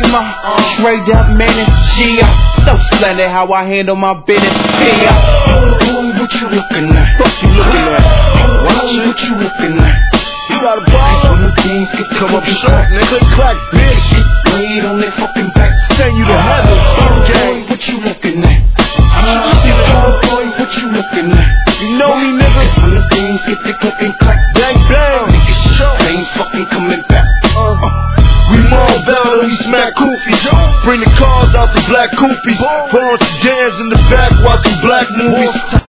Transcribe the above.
Straight up menace, so splendid how I handle my business. What you looking at? What you looking at? What you looking at? You got a ball? When the things get Come up short, nigga. Clack, bitch. laid on their fucking back. Send you to heaven. Boy, what you looking at? Boy, what you looking at? You know me, nigga. When the things get to clicking clack, Bang, bang. niggas ain't fucking coming back. We more better than we smack koofies. Bring the cars out the black koofies. Put on some jams in the back, watching black movies.